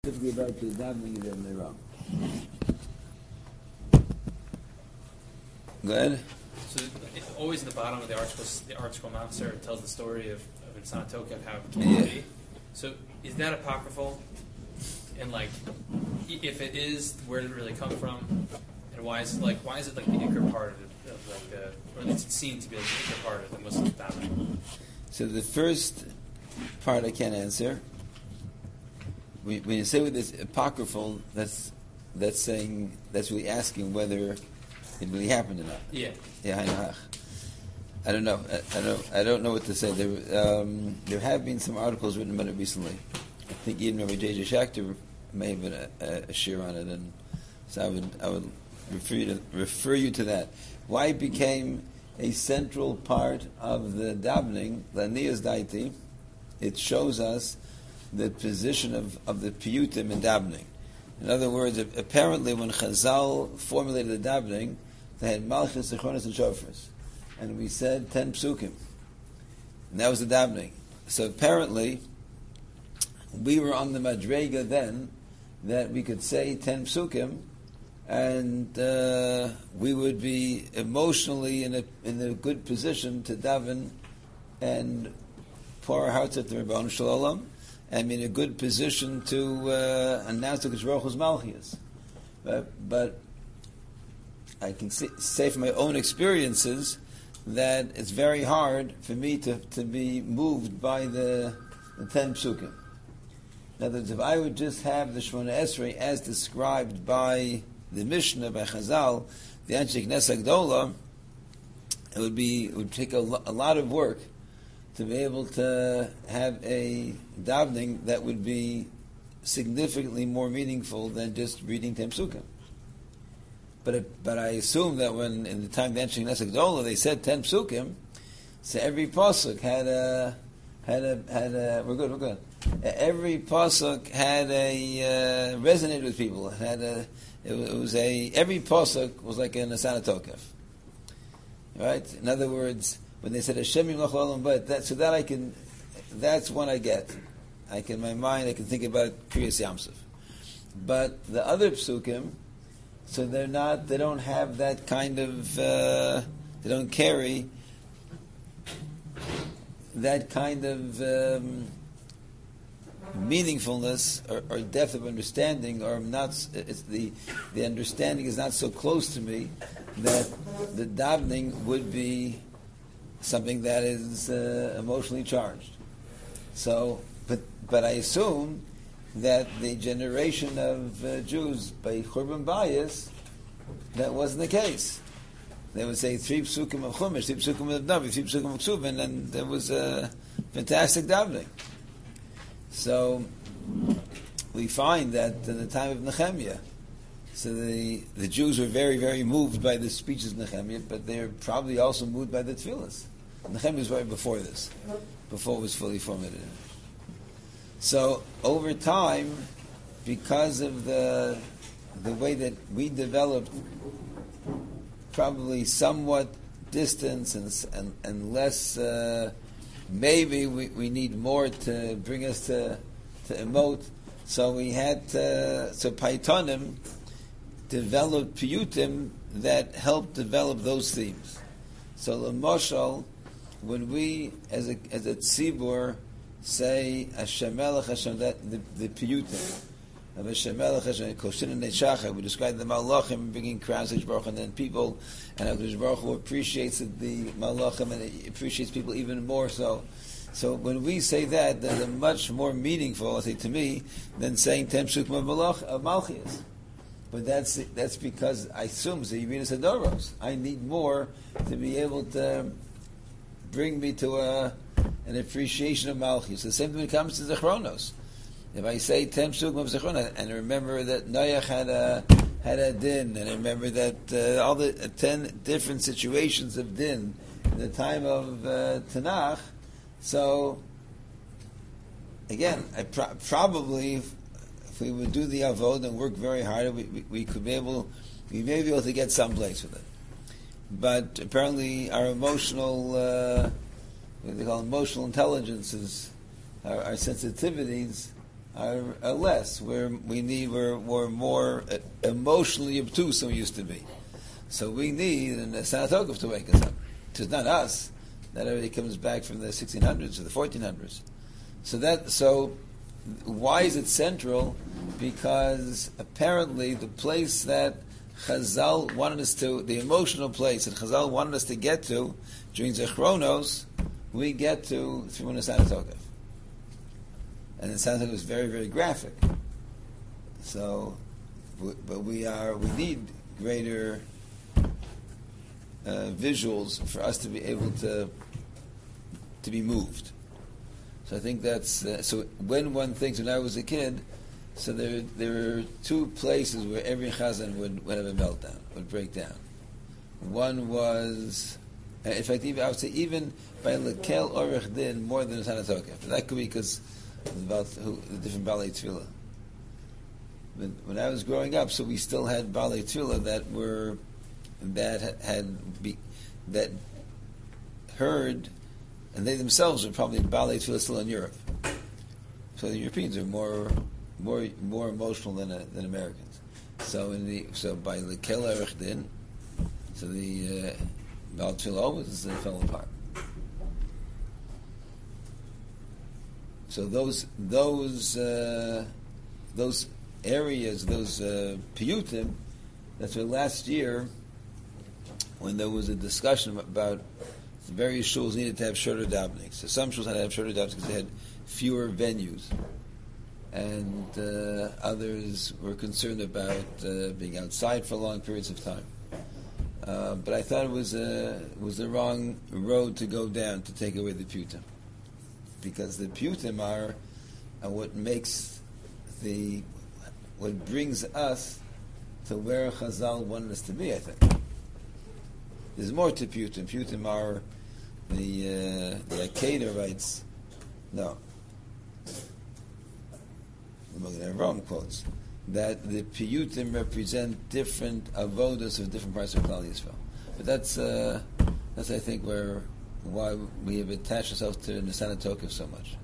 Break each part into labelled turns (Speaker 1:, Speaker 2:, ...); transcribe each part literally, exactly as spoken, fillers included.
Speaker 1: Specifically about the davening in the wrong. Go ahead.
Speaker 2: So it, always in the bottom of the article, the article officer tells the story of, of Insan Tokef, how it came
Speaker 1: yeah.
Speaker 2: to be. So is that apocryphal? And like, if it is, where did it really come from? And why is it like, why is it like the ikar part of, it, of like the, or at least it's seen to be like the ikar part of the Muslim davening?
Speaker 1: So the first part I can't answer. When you say with this apocryphal, that's that's saying that's really asking whether it really happened or not.
Speaker 2: Yeah.
Speaker 1: Yeah, I don't know. I, I don't. I don't know what to say. There, um, there have been some articles written about it recently. I think even Rabbi J J Schachter may have been a, a, a shir on it, and so I would I would refer you to refer you to that. Why it became a central part of the davening, Laniyas Daiti, it shows us the position of, of the piyutim in davening. In other words, apparently when Chazal formulated the davening, they had Malchus, Zichronos, and Shofars. And we said ten psukim. And that was the davening. So apparently, we were on the Madrega then, that we could say ten psukim, and uh, we would be emotionally in a in a good position to daven and pour our hearts at the Rebbeinu Shalom, and be in a good position to uh, announce the Kodesh Baruch Hu's Malchus. But, but I can see, say from my own experiences that it's very hard for me to, to be moved by the, the ten psukim. In other words, if I would just have the Shemona Esrei as described by the Mishnah, by Chazal, the Anshe Knesset Gdola, it would be it would take a, lo- a lot of work to be able to have a davening that would be significantly more meaningful than just reading ten psukim. But it, but I assume that when in the time of the Anshe Knesset Gdola they said ten psukim, so every pasuk had a had a had a we're good we're good. Every pasuk had a uh, resonated with people. It had a it, it was a every pasuk was like an Asana Tokef. Right? In other words, when they said Hashem Yimloch Olam, but that so that I can, that's one I get. I can in my mind I can think about Kriyas Yamsuf. But the other psukim, so they're not, they don't have that kind of, uh, they don't carry that kind of um, meaningfulness or, or depth of understanding, or not. It's the the understanding is not so close to me that the davening would be something that is uh, emotionally charged. So, but but I assume that the generation of uh, Jews by Churban Bayis, that wasn't the case. They would say three psukim of Chumash, three psukim of Navi, three psukim of Ksubin, and there was a fantastic davening. So we find that in the time of Nehemiah, so the the Jews were very, very moved by the speeches of Nehemiah, but they're probably also moved by the tefillas. Nehemiah was right before this, before it was fully formulated. So over time, because of the the way that we developed, probably somewhat distance and and, and less. Uh, maybe we, we need more to bring us to to emote. So we had to, so Paitonim developed piyutim that helped develop those themes. So L'moshal, when we as a as a tzibur say Hashem Melech Hashem, that the, the piyutim of Hashem Melech Hashem, Koshin and Neshachar, we describe the Malachim bringing crowns to Baruch, and then people, and HaKadosh Baruch Hu appreciates the Malachim and it appreciates people even more so. So when we say that, that's a much more meaningful, I say to me, than saying Ten Psukim of Malach of Malchias. But that's that's because I assume the Yeridus Hadoros. I need more to be able to bring me to a an appreciation of Malchus. The same thing when it comes to Zechronos. If I say ten psukim of Zechronos, and I remember that Noach had a had a din, and I remember that uh, all the uh, ten different situations of din in the time of uh, Tanakh, so again, I pro- probably if, if we would do the avod and work very hard, we, we, we could be able we may be able to get someplace with it. But apparently, our emotional uh, what they call emotional intelligences, our, our sensitivities are, are less. We're, we need, we're, we're more uh, emotionally obtuse than we used to be. So we need an Sanatokov to wake us up. It's not us. That already comes back from the sixteen hundreds or the fourteen hundreds. So that, so why is it central? Because apparently the place that Chazal wanted us to, the emotional place that Chazal wanted us to get to during Zechronos, we get to through an Sanatokov. And the Sanatokov is very, very graphic. So, but we are, we need greater uh, visuals for us to be able to to be moved. So I think that's uh, so. When one thinks, when I was a kid, so there there are two places where every chazan would, would have a meltdown, would break down. One was, uh, in fact, even I would say even by lekel orech din more than a Sanatokef. That could be because about who, the different balei tefillah. But when I was growing up, so we still had balei tefillah that were that had be, that heard. And they themselves are probably balei tefillah still in Europe. So the Europeans are more, more, more emotional than uh, than Americans. So in the so by lekel erech din, so the balei tefillah always fell apart. So those those uh, those areas, those uh, piyutim, that's why last year when there was a discussion about various shuls needed to have shorter davening. So some shuls had to have shorter davening because they had fewer venues, and uh, others were concerned about uh, being outside for long periods of time. Uh, but I thought it was uh, was the wrong road to go down to take away the piyutim, because the piyutim are, are what makes the what brings us to where Chazal wanted us to be. I think there's more to piyutim. Piyutim are the uh, the Akeda writes, no, I'm wrong quotes, that the piyutim represent different avodas of different parts of Klal Yisrael. But that's uh, that's I think where why we have attached ourselves to the Sanatokov so much.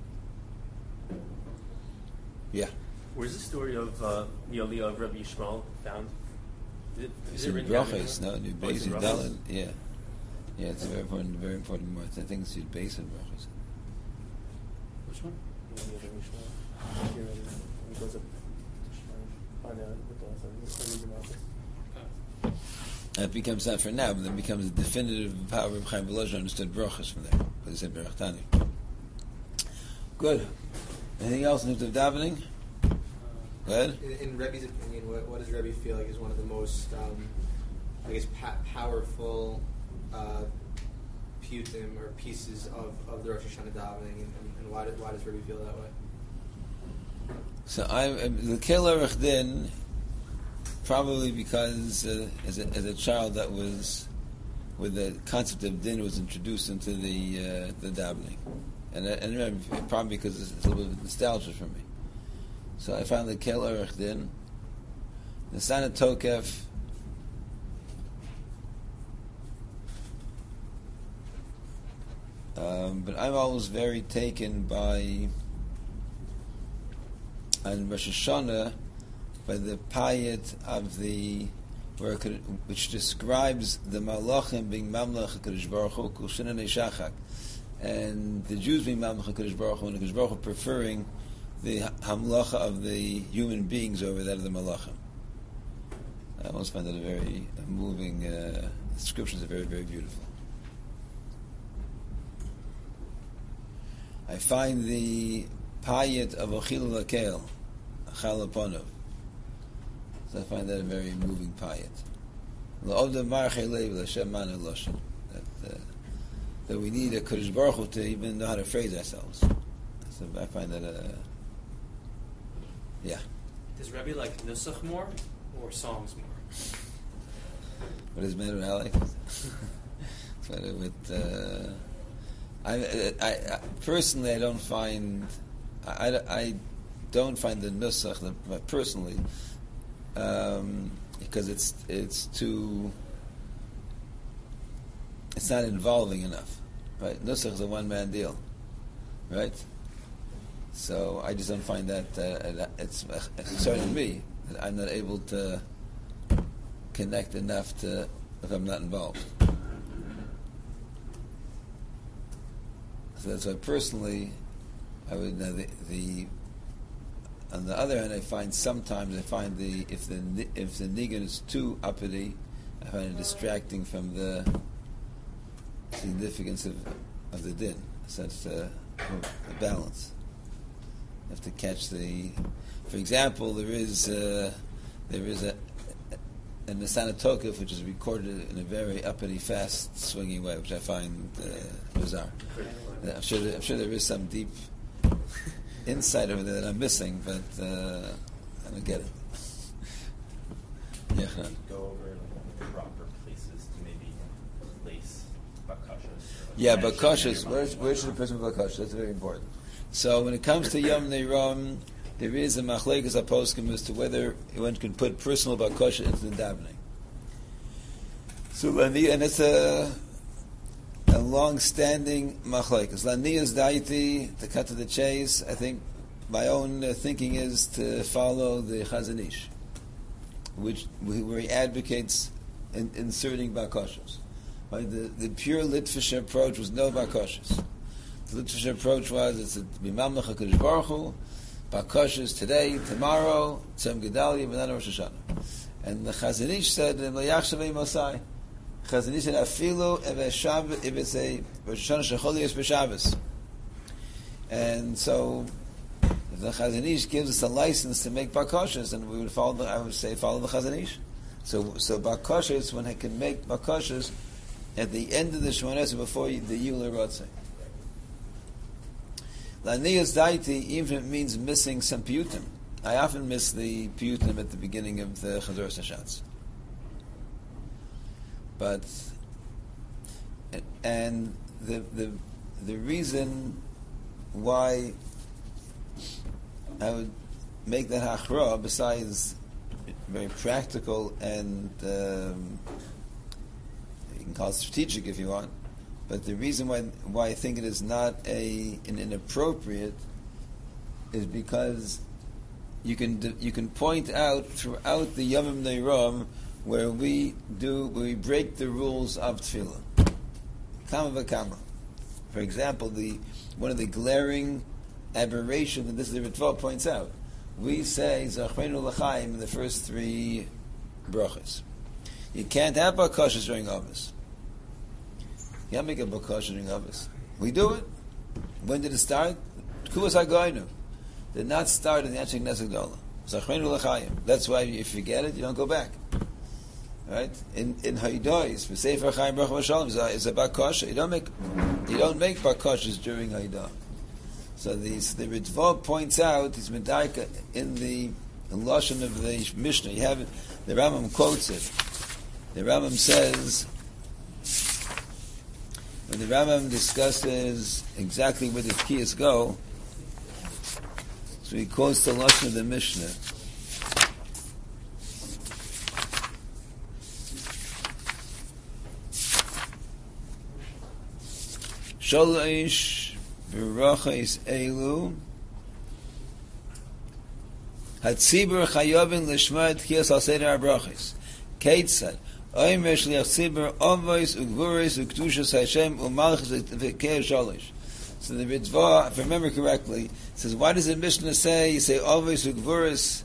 Speaker 1: Yeah.
Speaker 3: Where's the story of uh, the Aliyah of Rabbi Yishmael found? Is it, is
Speaker 1: it's
Speaker 3: it
Speaker 1: in
Speaker 3: written down
Speaker 1: Brachos, no, New
Speaker 3: Oh, it's
Speaker 1: Beis
Speaker 3: in
Speaker 1: Yud
Speaker 3: Brachos?
Speaker 1: Dalet, yeah. Yeah, it's a very important, very important word. I think it's Yud Beis and Brachos.
Speaker 2: Which one?
Speaker 3: The Aliyah of Rabbi Yishmael. Here, when he goes up to Shemaim, find out what the
Speaker 1: That becomes not for now, but then becomes a definitive power of Chaim Volozhin understood Brachos from there. But he said Berach Tani. Good. Anything else in terms of davening? Go ahead.
Speaker 4: In, in Rebbe's opinion, what, what does Rebbe feel like is one of the most, um, I guess, pa- powerful uh, piyutim or pieces of, of the Rosh Hashanah davening, and, and, and why, did, why does Rebbe feel that way?
Speaker 1: So I the Keil Erech Din, probably because uh, as, a, as a child that was, where the concept of din was introduced into the uh, the davening, and and remember, probably because it's a little bit of nostalgia for me. So I found the Keil Erech Din, the Sanatokef. Um, but I'm always very taken by, on Rosh Hashanah, by the payat of the, where it could, which describes the Malachim being Mamlech HaKadosh Baruch Hu, Kol Shinanei Shachak, and the Jews being Mamlech HaKadosh Baruch Hu, and the HaKadosh Baruch Hu preferring the Hamlacha of the human beings over that of the Malachim. I always find that a very moving, uh, descriptions are very, very beautiful. I find the payat of Ochil Lakel, Achal Aponov. So I find that a very moving payat. La'odem Marchei Lev L'Shem Manu Loshen. That uh, that we need a Kodesh Baruch Hu to even know how to phrase ourselves. So I find that a uh, yeah.
Speaker 2: Does Rebbe like nusach more or songs more?
Speaker 1: What is man I like? So with. Uh, I, I, I personally, I don't find, I, I don't find the nusach the, personally, um, because it's it's too, it's not involving enough, right? Nusach is a one man deal, right? So I just don't find that uh, it's concerning me that I'm not able to connect enough to if I'm not involved. So that's why personally, I would uh, the, the on the other hand, I find sometimes I find the if the if the nigun is too uppity, I find it distracting from the significance of of the din. So that's uh, a balance. You have to catch the. For example, there is uh, there is a a Nisana Tokef which is recorded in a very uppity, fast, swinging way, which I find uh, bizarre. I'm sure there, I'm sure there is some deep insight over there that I'm missing, but uh, I don't get it. Yeah.
Speaker 5: Go over like, the proper places to maybe place bakashas.
Speaker 1: Yeah, bakashas. Where, where should a person put bakashas? That's very important. So when it comes to Yom Neiram, there is a machlekes aposkim as to whether one can put personal bakashas into the davening. So and it's a a long-standing machlekes. Laniyas daiti, to cut to the chase, I think my own uh, thinking is to follow the Chazon Ish, which where he advocates in, inserting bakashas. Right? The, the pure Litvish approach was no bakashas. The Litvish approach was it's a b'mamlech HaKadosh Baruch Hu, bakashas today, tomorrow, tzem gedalia, v'nana Rosh Hashanah. And the Chazon Ish said, "L'yachshavei Mosai." Chazon Ish said, "Afilu if it's a Rosh Hashanah shecholios b'Shabbos." And so, if the Chazon Ish gives us a license to make bakashas, then we would follow. The, I would say follow the Chazon Ish. So, so bakashas, when I can make bakashas at the end of the Shemona Esrei before the Yula Rotzei. Laniyas daiti, even if it means missing some piyutim. I often miss the piyutim at the beginning of the Chazor Sashatz. But and the the the reason why I would make that hachra, besides very practical and um, you can call it strategic if you want, but the reason why why I think it is not a an inappropriate is because you can you can point out throughout the Yom Neiram where we do where we break the rules of tefillah. Kama v'kama. For example, the one of the glaring aberrations, and this is the Ritva points out, we say Zachreinu L'chaim in the first three brachas. You can't have bakashas during Avos. You can't make a bakasha during Avos. We do it. When did it start? Kuvas HaGoynu. Did not start in the Anshe Knesset Gdola. Zachreinu L'chaim. That's why if you forget it, you don't go back. Right? In in Haidah, for Sefer Chaim Baruch Vashalom is a bakasha. You don't make you don't make bakashas during Haidah. So the the Ritva points out his medaika in the lashon of the Mishnah. You have it, the Rambam quotes it. The Rambam says when the Rambam discusses exactly where the tkiyas go. So he quotes the lashon of the Mishnah. Sholosh v'rachos elu hatzibur chayovin l'shma tkiyas al seder habrachos keitzad oimer shliach tzibur avos ugvuros uktushas Hashem umalchus v'kei sholosh. So the Ritva, if I remember correctly, says, why does the Mishnah say, you say avos ugvuros?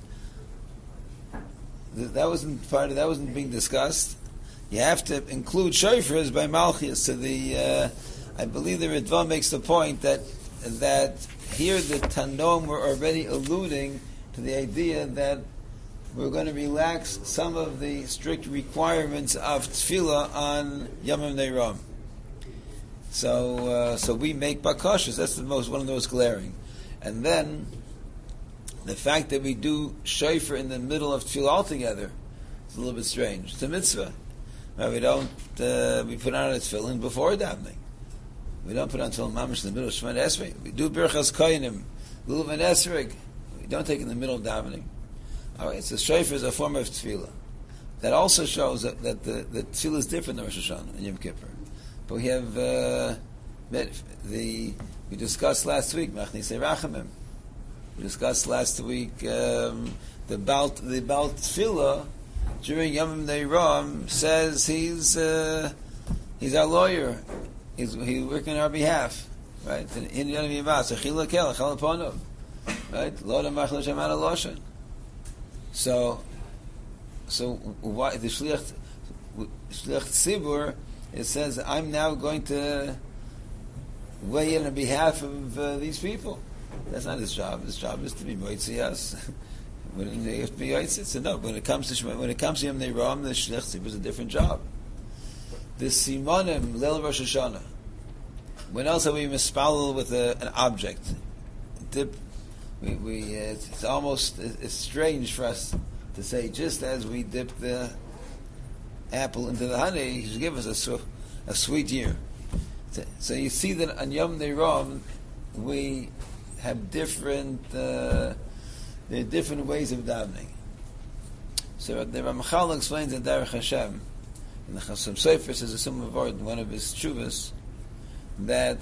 Speaker 1: That wasn't part of, that wasn't being discussed. You have to include shofars by malchus. So the uh, I believe the Ritva makes the point that that here the Tannom were already alluding to the idea that we're going to relax some of the strict requirements of tefillah on Yom Neiram. So, uh, so we make bakashas. That's the most one of the most glaring. And then the fact that we do shofar in the middle of tefillah altogether is a little bit strange. It's a mitzvah. Right? We don't uh, we put on a tefillin before davening. We don't put on tefillin mamish in the middle of Shemona Esrei. We do birchas koyanim, lulav and esrog. We don't take it in the middle of davening. All right, so shofar is a form of tefillah. That also shows that, that the, the tefillah is different than Rosh Hashanah and Yom Kippur. But we have uh, the we discussed last week Machnei Rachamim. We discussed last week um, the Balt the Balt Tefillah during Yom Neiram says he's uh, he's our lawyer. He's he's working on our behalf, right? In Yom Yivas, Achila Kel, Achal Ponov, right? Loda Machlo Sheman Aloshan. So, so why the Shliach Shliach Tzibur? It says I'm now going to weigh in on behalf of uh, these people. That's not his job. His job is to be moitzias. When they have to be moitzias, so no. When it comes to Shema, when it comes to Yom Neiram, the Shliach Tzibur is a different job. The Simonim Leil Rosh Hashanah. When else are we mispalel with a, an object? Dip. We, we uh, it's, it's almost it's strange for us to say just as we dip the apple into the honey, He should give us a, su- a sweet year. So, so you see that on Yom Neiram we have different uh, there are different ways of davening. So the Ramchal explains in Derech Hashem, and the Chasam Sofer says a similar word in one of his tshuvas, that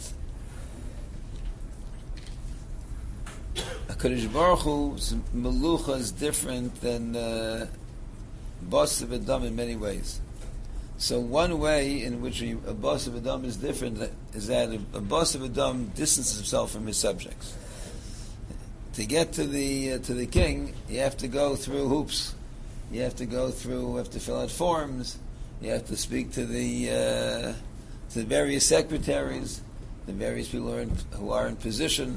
Speaker 1: HaKadosh Baruch Hu's melucha is different than uh, Bas of Adam in many ways. So one way in which a, a Bas of Adam is different is that a, a Bas of Adam distances himself from his subjects. To get to the uh, to the king, you have to go through hoops. You have to go through. You have to fill out forms. You have to speak to the uh, to the various secretaries, the various people who are in, who are in position.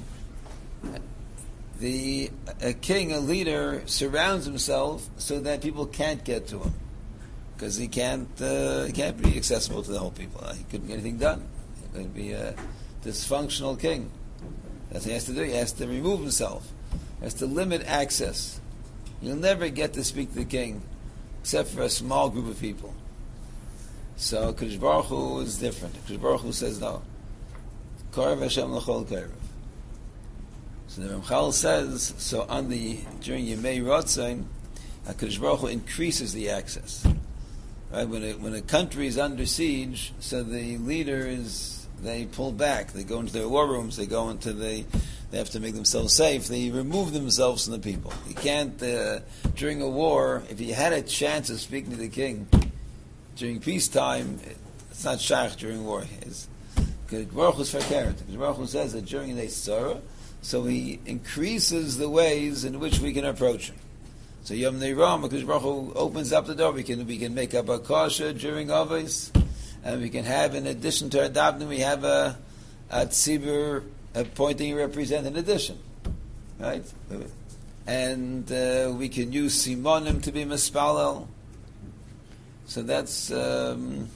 Speaker 1: The a king, a leader, surrounds himself so that people can't get to him, because he can't uh, he can't be accessible to the whole people. He couldn't get anything done. He could be a dysfunctional king. That's what he has to do. He has to remove himself. He has to limit access. You'll never get to speak to the king except for a small group of people. So Kadosh Baruch Hu is different. Kadosh Baruch Hu says no. Karev Hashem l'chol karev. So the Ramchal says, so on the during Yemei Ratzon, Kadosh Baruch Hu increases the access. Right, when a, when a country is under siege, so the leaders they pull back. They go into their war rooms. They go into the. They have to make themselves safe. They remove themselves from the people. You can't uh, during a war. If you had a chance of speaking to the king during peacetime, it's not shach during war. It's Baruch Hu's fakert. Baruch Hu says that during the Tzara, so he increases the ways in which we can approach him. So Yom Neiram, because Baruch Hu opens up the door, we can we can make up a kasha during Avos, and we can have, in addition to our davening, we have a a tzibur appointing a representative in addition, right? And uh, we can use simonim to be mispalel. So that's. Um,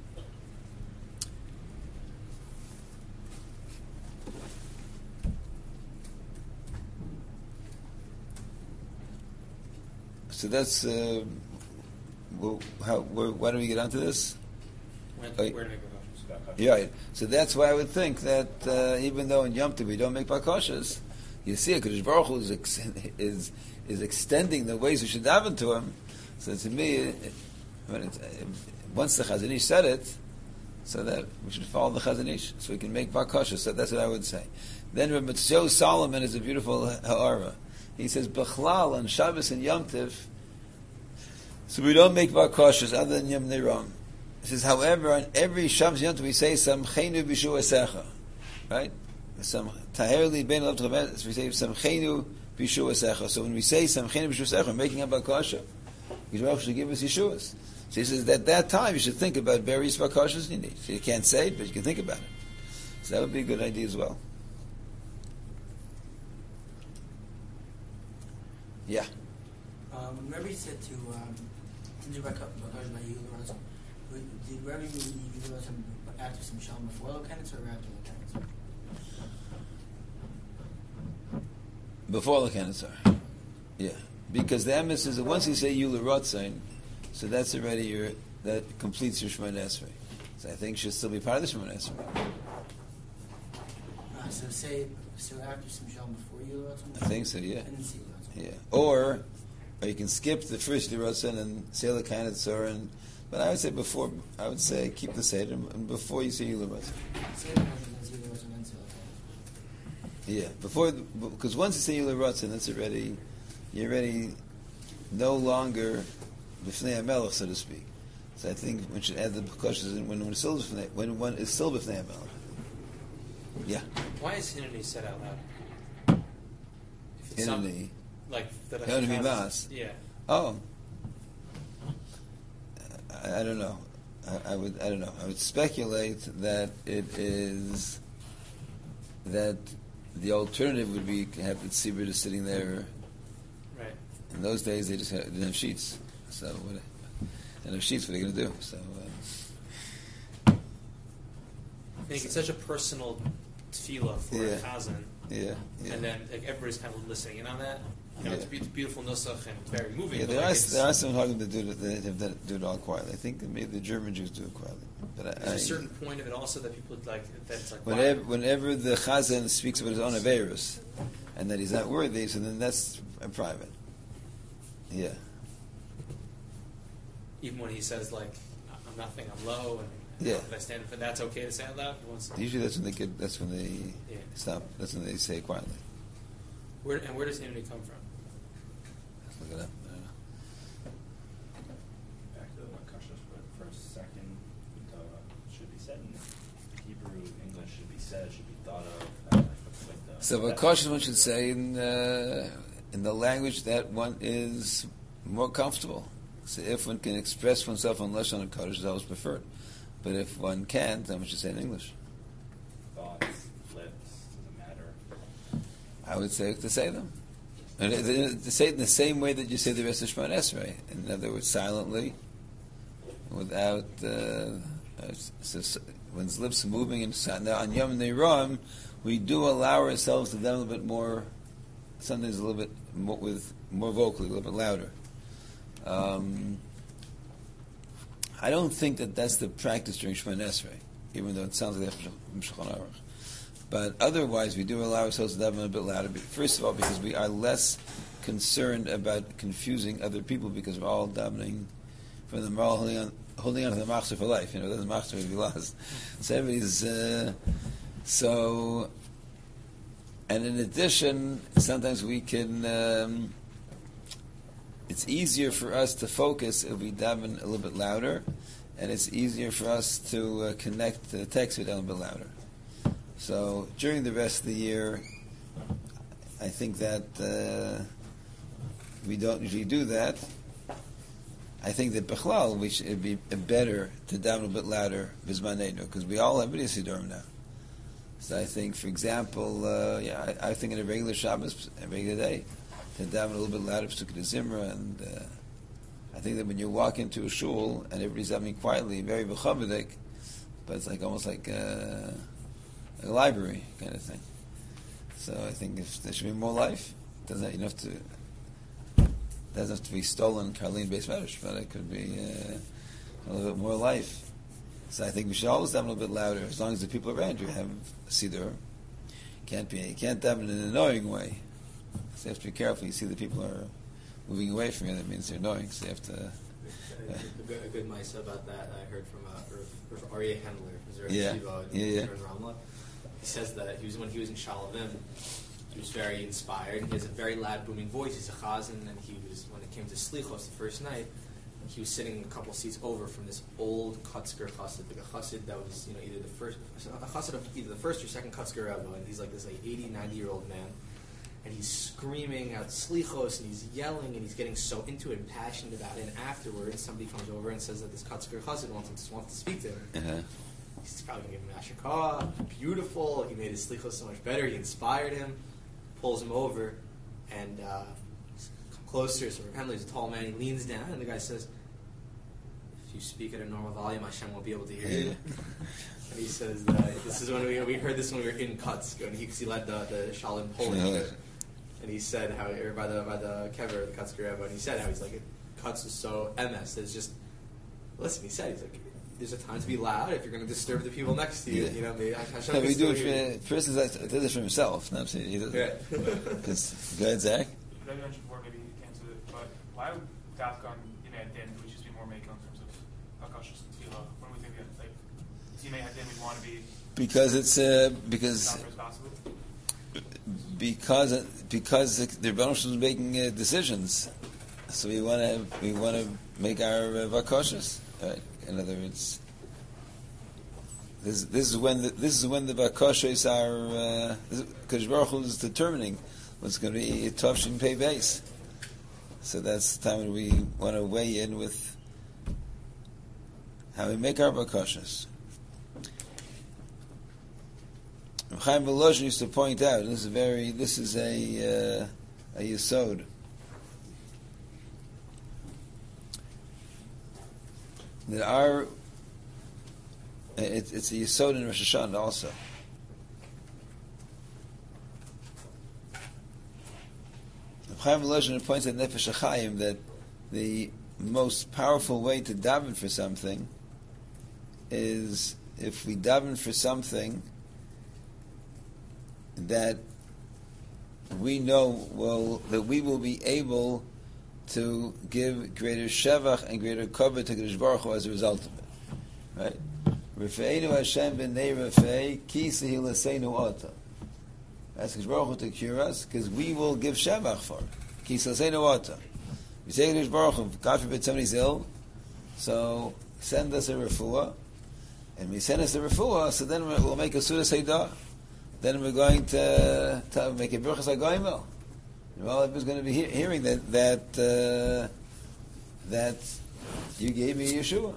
Speaker 1: So that's uh, well, how. Where, why do we get onto this?
Speaker 2: When,
Speaker 1: Oh,
Speaker 2: where to make a
Speaker 1: Yeah, right. So that's why I would think that uh, even though in Yom Tov we don't make bakashas, you see, Kadosh Baruch Hu is, ex- is is extending the ways we should daven to Him. So to me, it, when it, uh, once the Chazon Ish said it, so that we should follow the Chazon Ish, so we can make bakashas. So that's what I would say. Then Rabbi Tzio Solomon is a beautiful ha'ara. He says, Bechlal on Shabbos and Yom Tov, so we don't make bakashas other than Yom Neiram. He says, however, on every Shabbos Yom Tov we say Samchenu B'Shu Esecha, right? Some Taherli Ben Lov Tchavet. We say Samchenu B'Shu Esecha. So when we say Samchenu B'Shu Esecha, we're making a bakasha. Yisrael should give us Yeshuas. So he says that at that time you should think about various bakashas you need. You can't say it, but you can think about it. So that would be a good idea as well. Yeah.
Speaker 6: Um, when Rebbe said to um, do bakash by Yehud, did Rebbe mean Yehud after some shalom before Lokenitz or after Lokenitz?
Speaker 1: Before Lokenitz, yeah, because the emes is that once you say Yula Rotzain, so that's already your that completes your Shemona Esrei. So I think should still be part of the Shemona Esrei.
Speaker 6: Uh, so say so after some shalom before Yehud.
Speaker 1: I think so, yeah.
Speaker 6: And then see Yehud.
Speaker 1: Yeah, or or you can skip the first Yerushalayim and say the kind of tzor, and but I would say before. I would say keep the seder and before you say Yula Rotzain.
Speaker 6: Say the and then see Yehud and then see Yehud.
Speaker 1: Yeah, before because once you say Yula Ratzin, that's already you're already no longer b'fnei HaMelech, so to speak. So I think one should add the precautions when one is still b'fnei, when one is still b'fnei HaMelech. Yeah.
Speaker 2: Why is Hineni said out loud? If it's some-
Speaker 1: Hineni.
Speaker 2: like that.
Speaker 1: Hineni
Speaker 2: has-
Speaker 1: Mas.
Speaker 2: Yeah.
Speaker 1: Oh. I, I don't know. I, I would. I don't know. I would speculate that it is that the alternative would be to have the tzibur just sitting there.
Speaker 2: Right.
Speaker 1: In those days, they just had, didn't have sheets. So, what, they didn't have sheets. What are they going to do? So, uh,
Speaker 2: I think it's such a personal tefillah for
Speaker 1: Yeah.
Speaker 2: a chazan,
Speaker 1: yeah, yeah.
Speaker 2: and then like everybody's kind of listening in on that. You know,
Speaker 1: Yeah.
Speaker 2: it's a be- beautiful nusach and very moving.
Speaker 1: Yeah,
Speaker 2: but
Speaker 1: there
Speaker 2: like
Speaker 1: are
Speaker 2: it's,
Speaker 1: there are some Hagim that do it that have done it, do it all quietly. I think that maybe the German Jews do it quietly. But I,
Speaker 2: there's
Speaker 1: I,
Speaker 2: a certain point of it also that people like that it's like
Speaker 1: whenever
Speaker 2: wow.
Speaker 1: whenever the Chazan speaks about his own averus and that he's not worthy, so then that's a private. Yeah,
Speaker 2: Even when he says like I'm nothing, I'm low, and
Speaker 1: Yeah.
Speaker 2: how can I stand for that's okay to say out loud. He wants to-
Speaker 1: usually that's when they get. That's when they
Speaker 2: Yeah.
Speaker 1: stop. That's when they say it quietly.
Speaker 2: Where and where does Hineni come from?
Speaker 1: Let's look it up. I don't know.
Speaker 5: Back to the Makashas for, for a second. Uh, should be said in Hebrew, English should be said, should be thought of. Uh, like the,
Speaker 1: So, a
Speaker 5: that-
Speaker 1: cautious one should say in uh, in the language that one is more comfortable. So, if one can express oneself on lashon hakodesh, is always preferred. But if one can't, then one should say in English.
Speaker 5: Thoughts, lips, doesn't matter.
Speaker 1: I would say to say them, and it- it- to say it in the same way that you say the rest of Shemona Esrei. In other words, silently, without uh, uh, so, so, one's lips are moving. And si- now on Yom Neiram, we do allow ourselves to them a little bit more. Sometimes a little bit more, with more vocally, a little bit louder. Um, I don't think that that's the practice during Shemona Esrei, even though it sounds like that from Shulchan Aruch. But otherwise, we do allow ourselves to daven a little bit louder. First of all, because we are less concerned about confusing other people, because we're all davening from the moral holding on, holding on to the machzor for life. You know, the machzor will be lost. So everybody's uh, so. And in addition, sometimes we can. Um, it's easier for us to focus if we daven a little bit louder, and it's easier for us to uh, connect the text with a little bit louder. So during the rest of the year, I think that uh, we don't usually do that. I think that Bechlal, we should it'd be better to daven a bit louder Bizmanenu, because we all have B'nai Sidurim now. So I think, for example, uh, yeah, I, I think in a regular Shabbos, a regular day, to daven a little bit louder Pesukei Zimra, and uh, I think that when you walk into a shul and everybody's davening quietly, very b'chavedik, but it's like almost like a, a library kind of thing. So I think if there should be more life, it doesn't have, you don't have to. Doesn't have to be stolen Karlin based Medrash, but it could be uh, a little bit more life. So I think we should always daven a little bit louder, as long as the people around you have Siddur. Can't be, you can't daven in an annoying way. So you have to be careful. You see the people are moving away from you, that means they're annoying, so you have to.
Speaker 4: A, a good, a good mice about that I heard from uh, Rav- Rav Aryeh Hendler, who's a Rav
Speaker 1: Yeah.
Speaker 4: Yeshiva
Speaker 1: Yeah, yeah.
Speaker 4: in Ramla. He says that he was when he was in Shalavim, he was very inspired. He has a very loud, booming voice. He's a chazan, and he was when it came to Slichos the first night, he was sitting a couple seats over from this old Kutzker chassid, like a chassid that was you know either the first a chassid of either the first or second Kutzker Rebbe, and he's like this like eighty, ninety year old man. And he's screaming out slichos, and he's yelling, and he's getting so into it and passionate about it. And afterwards, somebody comes over and says that this Kutzker Chassid wants him to, wants to speak to him.
Speaker 1: Uh-huh.
Speaker 4: He's probably going to give him ashikah, beautiful. He made his slichos so much better. He inspired him, pulls him over, and uh, come closer. So Rav Hendler's a tall man. He leans down, and the guy says, "If you speak at a normal volume, Hashem won't be able to hear you." And he says that this is when we we heard this when we were in Kutsk, and he, cause he led the the Shalom Polish.
Speaker 1: Yeah.
Speaker 4: And he said how, or by the by the kever, the Kutzker Rebbe, and he said how he's like, Kutz is so M S. There's just, listen, he said, he's like, there's a time to be loud if you're going to disturb the people next to you.
Speaker 1: Yeah.
Speaker 4: You know, maybe Hashem
Speaker 1: No,
Speaker 4: can
Speaker 1: we do
Speaker 4: still
Speaker 1: it
Speaker 4: hear you.
Speaker 1: for, first is that, does it for himself, not saying he doesn't.
Speaker 4: Yeah.
Speaker 1: Because, go ahead, Zach.
Speaker 7: You mentioned before, maybe you answered it, but why would Dafkan in Adin we just be more making in terms of Akashas and Tefillah? When we think that, like, Yimei Adin, we want to be
Speaker 1: Because it's, uh, because
Speaker 7: proper as possible?
Speaker 1: because because the, the Rebbe is making uh, decisions, so we want to we want to make our uh, vakoshes. Right? In other words, this this is when the, this is when the vakoshes are because uh, Baruch Hu is determining what's going to be a Tavshin Pei base. So that's the time when we want to weigh in with how we make our vakoshes. Chaim Volozhin used to point out, and this is very, this is a uh, a yesod. That our it, it's a yesod in Rosh Hashanah also. Chaim Volozhin points at Nefesh HaChaim that the most powerful way to daven for something is if we daven for something that we know will that we will be able to give greater shevach and greater cover to Kadosh Baruch Hu as a result of it, right? Rafeinu Hashem b'nei Rafei ki sehi l'seinu ota. Ask Kadosh Baruch Hu to cure us because we will give shevach for it. Ki sehi l'seinu ota. We say Kadosh Baruch Hu, God forbid somebody's ill, so send us a refuah, and we send us a refuah, so then we'll make a sudas heidah. Then we're going to, to make a Birchas HaGoimel. Well, everyone's going to be he- hearing that that uh, that you gave me Yeshua.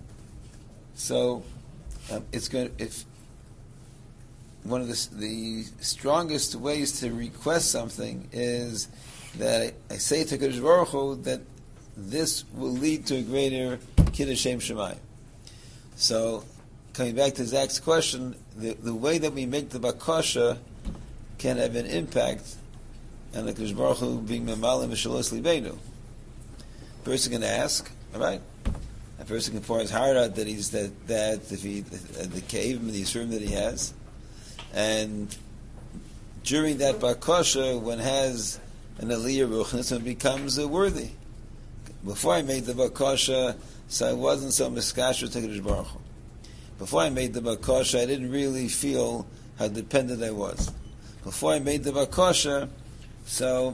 Speaker 1: So um, it's going. If one of the, the strongest ways to request something is that I, I say to Kadosh Baruch Hu that this will lead to a greater Kiddush Shem Shemayim. So, coming back to Zach's question, the, the way that we make the bakasha can have an impact on the Kadosh Baruch Hu being memalim v'shalos libeinu. A person can ask, all right. A person can pour his heart out that he's that that if he the, the cave and the yisurim that he has, and during that bakasha, when has an aliyah ruchnis, it becomes uh, worthy. Before I made the bakasha, so I wasn't so miskasher to Kadosh Baruch Hu. Before I made the bakasha, I didn't really feel how dependent I was. Before I made the bakasha, so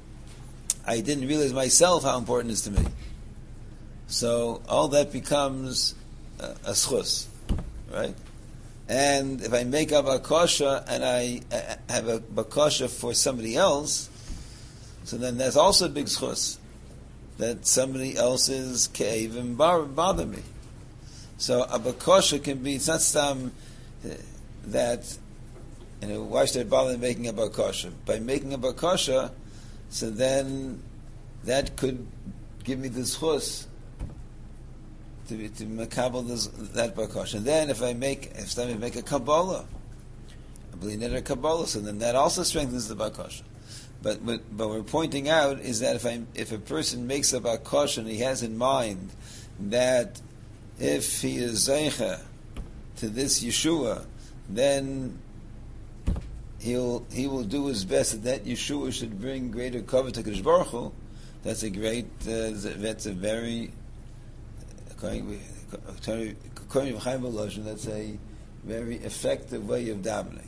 Speaker 1: I didn't realize myself how important it is to me. So all that becomes uh, a schus, right? And if I make a bakasha and I uh, have a bakasha for somebody else, so then that's also a big schus, that somebody else's cave and bar- bother me. So a bakasha can be, it's not some uh, that, you know, why should I bother making a bakasha? By making a bakasha, so then that could give me the schus to be, to makabel this, that bakasha. And then if I make, if somebody make a kabbalah, I believe in a kabbalah, so then that also strengthens the bakasha. But, but but we're pointing out is that if I if a person makes a bakasha and he has in mind that if he is zeicha to this Yeshua, then he'll he will do his best that that Yeshua should bring greater cover to Kadosh Baruch Hu. That's a great. Uh, that's a very. According to Chaim Volozhin, that's a very effective way of davening.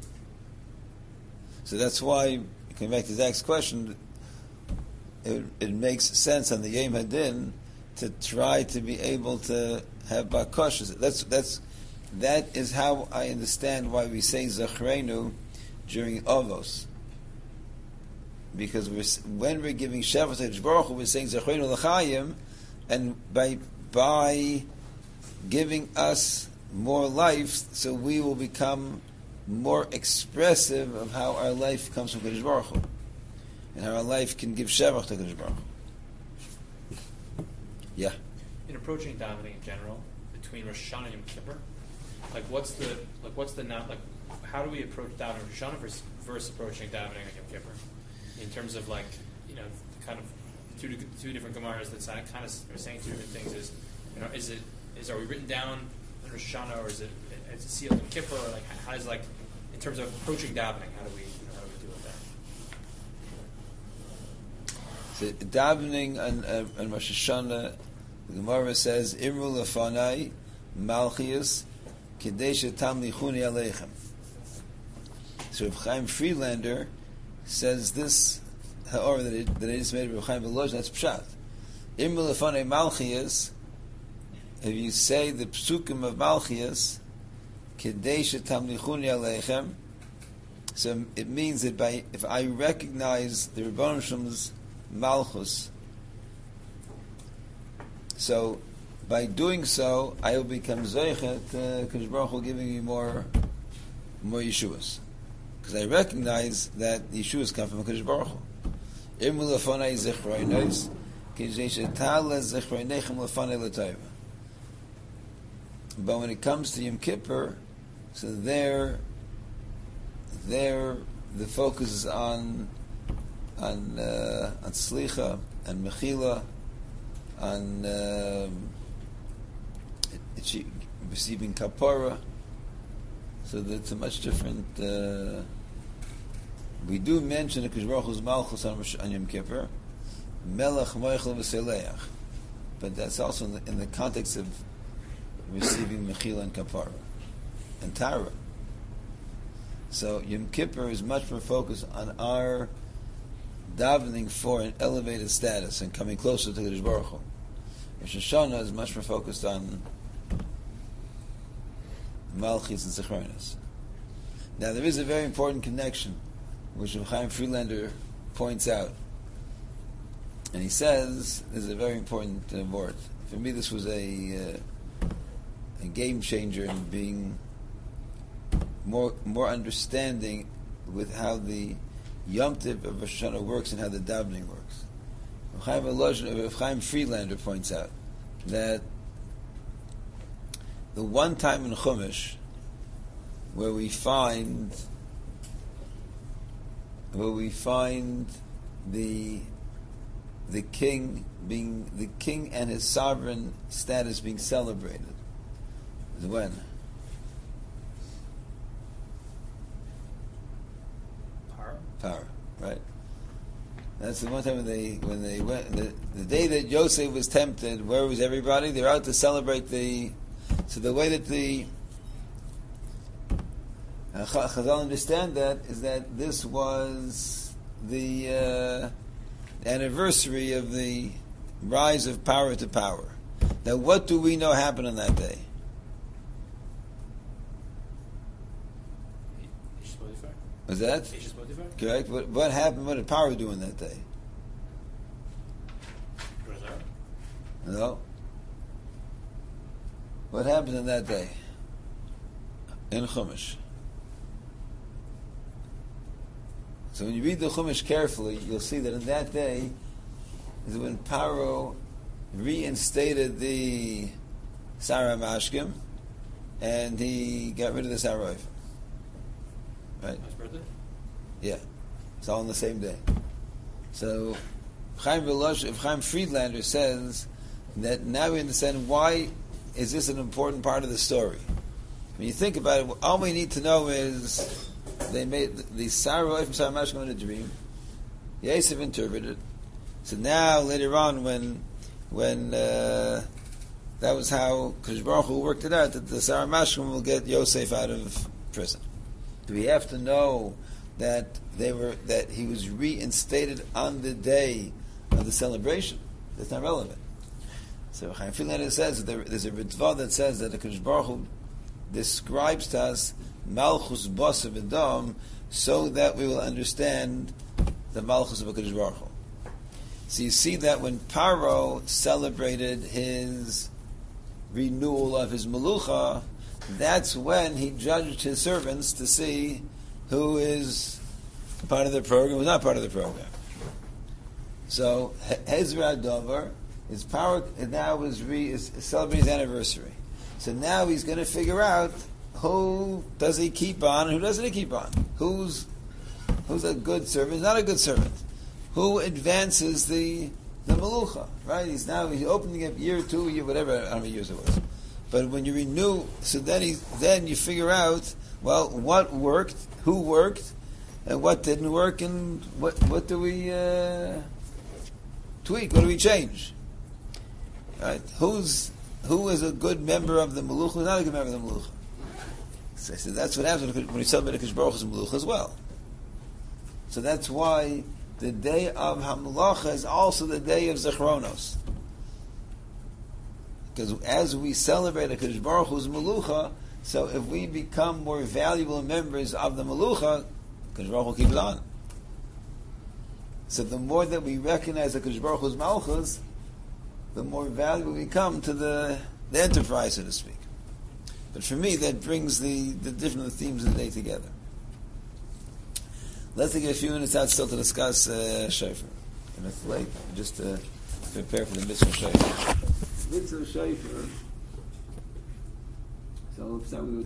Speaker 1: So that's why, coming back to Zach's question, it, it makes sense on the Yom Hadin to try to be able to have bakashas. That's that's that is how I understand why we say Zachrenu during Avos, because we're, when we're giving Shavas to Kadosh Baruch Hu, we're saying Zachrenu l'Chaim, and by by giving us more life, so we will become more expressive of how our life comes from Kadosh Baruch Hu, and how our life can give Shavach to Kadosh Baruch Hu. Yeah.
Speaker 2: In approaching davening in general, between Rosh Hashanah and Yom Kippur, like what's the like what's the not like how do we approach davening Rosh Hashanah versus, versus approaching davening on Yom Kippur, in terms of like you know kind of two two different gemaras that kind of are saying two different things. Is you know is it is are we written down in Rosh Hashanah or is it is it sealed in Yom Kippur, or like how does like in terms of approaching davening, how do we you know, how do we deal with that?
Speaker 1: So davening on, uh, on Rosh Hashanah, the Gemara says, "Imru lefanai malchius kedei shetamlichuni aleichem." So Reb Chaim Friedlander says this ha'or that it, that it just made Reb Chaim Volozhin, that's pshat. Im lefanei Malchias, if you say the psukim of Malchias, kedei shetamlichuni aleichem, so it means that by if I recognize the Rebbeinu Shalom's Malchus, so by doing so, I will become Zoichet, uh, Kadosh Baruch Hu giving me more, more Yeshuas. Because I recognize that the Yeshuas come from Kadosh Baruch Hu. Irmu lefanei zichroinos, kedei shetale zichroinechem lefanei l'tayva. But when it comes to Yom Kippur, so there, there the focus is on on uh, on Slicha and Mechila, on um, receiving Kapara. So that's a much different. Uh, we do mention the Kadosh Baruch Hu's Malchus on, on Yom Kippur, Melech Moichel V'Seleach, but that's also in the, in the context of receiving Mechila and Kapara and Tara. So Yom Kippur is much more focused on our davening for an elevated status and coming closer to Kadosh Baruch Hu. Rosh Hashanah is much more focused on Malchus and Zichronos. Now there is a very important connection which Reb Chaim Friedlander points out, and he says this is a very important uh, word. For me, this was a uh, a game changer in being more more understanding with how the Yom Tov of Rosh Hashanah works and how the davening works. Reb Chaim Volozhin, Reb Chaim Friedlander points out that the one time in Chumash where we find where we find the the king being the king and his sovereign status being celebrated is when?
Speaker 2: Power.
Speaker 1: Power, right? That's the one time when they when they went the, the day that Yosef was tempted. Where was everybody? They're out to celebrate the. So the way that the uh, Chazal understand that is that this was the uh, anniversary of the rise of power to power. Now, what do we know happened on that day? Was that correct? What, what happened? What did power do on that day? No. What happened on that day in Chumash? So when you read the Chumash carefully, you'll see that in that day is when Paro reinstated the Sarah Mashkim and he got rid of the Sarah. Right?
Speaker 2: His birthday?
Speaker 1: Yeah. It's all on the same day. So Chaim Volozhin, Chaim Friedlander says that now we understand why is this an important part of the story. When you think about it, all we need to know is they made the, the Sarah from Sarah Mashkim in a dream. Yosef interpreted. So now later on, when when uh, that was how Kadosh Baruch Hu worked it out, that the Sarah Mashkim will get Yosef out of prison. Do we have to know that they were that he was reinstated on the day of the celebration? That's not relevant. So Chaim Friedlander says that there, there's a Ritva that says that the Kadosh Baruch Hu describes to us Malchus Bosav Edom so that we will understand the Malchus of Kadosh Baruch Hu. So you see that when Paro celebrated his renewal of his Melucha, that's when he judged his servants to see who is part of the program, who's not part of the program. So Hezra Dover, his power now is, re, is celebrating his anniversary. So now he's going to figure out who does he keep on and who doesn't he keep on. Who's who's a good servant, who's not a good servant. Who advances the the Melucha, right? He's now he's opening up year two, year whatever, I don't know how many years it was. But when you renew, so then he, then you figure out, well, what worked, who worked, and what didn't work, and what what do we uh, tweak? What do we change? Right? Who's who is a good member of the Melucha? Who's not a good member of the Melucha? So, so that's what happens when we celebrate Kadosh Baruch Hu's Melucha as well. So that's why the day of Hamulacha is also the day of Zechronos. Because as we celebrate HaKadosh Baruch Hu's Melucha, so if we become more valuable members of the Melucha, HaKadosh Baruch Hu keeps on. So the more that we recognize HaKadosh Baruch Hu's Malchus, the more valuable we become to the, the enterprise, so to speak. But for me, that brings the, the different themes of the day together. Let's take a few minutes out still to discuss uh, Shofar. And it's late, just to prepare for the Mitzvah Shofar. Mitzvah Shofar. So let's start with